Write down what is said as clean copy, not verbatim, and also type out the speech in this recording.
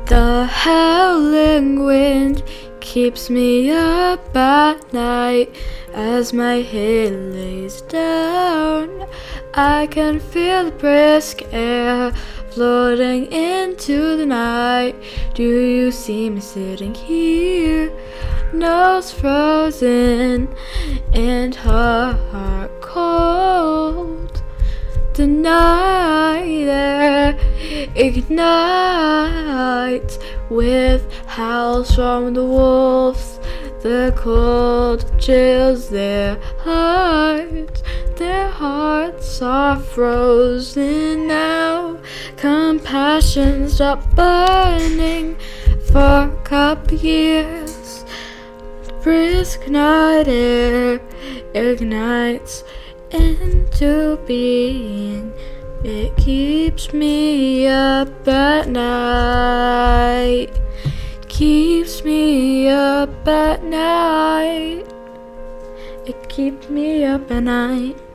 The howling wind keeps me up at night. As my head lays down, I can feel the brisk air floating into the night. Do you see me sitting here, nose frozen and heart cold? The night air ignites with howls from the wolves. The cold chills their hearts. Their hearts are frozen now. Compassion stopped burning for a couple years. Brisk night air ignites into being. It keeps me up at night. Keeps me up at night. It keeps me up at night.